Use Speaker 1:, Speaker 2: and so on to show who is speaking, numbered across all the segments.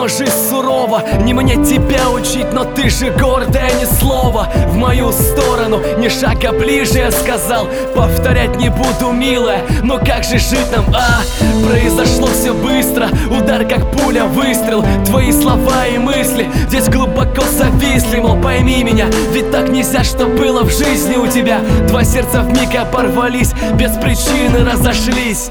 Speaker 1: но жизнь сурова. Не мне тебя учить, но ты же гордая, ни слова в мою сторону, ни шага ближе, я сказал. Повторять не буду, милая, но как же жить нам, Произошло все быстро, удар как пуля, выстрел. Твои слова и мысли здесь глубоко зависли. Мол, пойми меня, ведь так нельзя, что было в жизни у тебя. Два сердца вмиг оборвались, без причины разошлись.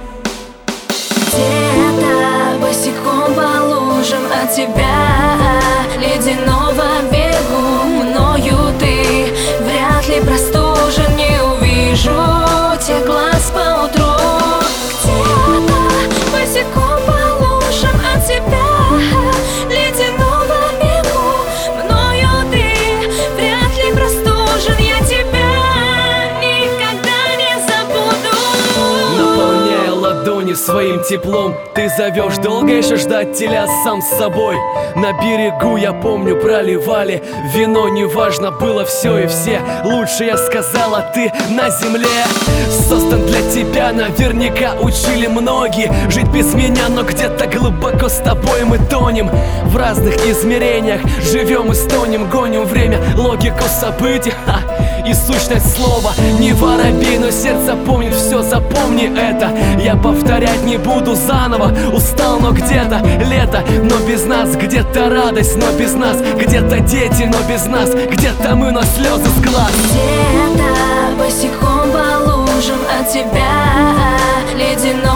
Speaker 2: Где-то босиком по лужам от тебя ледяного берегу мною ты вряд ли простужен, не увижу тех глаз поутру. Где-то босиком по лужам от тебя ледяного берегу мною ты вряд ли простужен, я тебя никогда не забуду.
Speaker 1: Наполняя ладони своим теплом, ты зовешь, долго еще ждать теля сам с собой. На берегу, я помню, проливали вино, неважно было все и все. Лучше, я сказала, ты на земле. Создан для тебя, наверняка учили многие жить без меня, но где-то глубоко с тобой мы тонем. В разных измерениях живем и стонем, гоним время, логику событий, и сущность слова. Не воробей, но сердце помнит все, запомни это. Я повторять не буду заново, устал, но где-то лето, но без нас, где-то радость, но без нас, где-то дети, но без нас, где-то мы, но слезы с глаз.
Speaker 2: Где-то босиком по лужам от тебя ледяной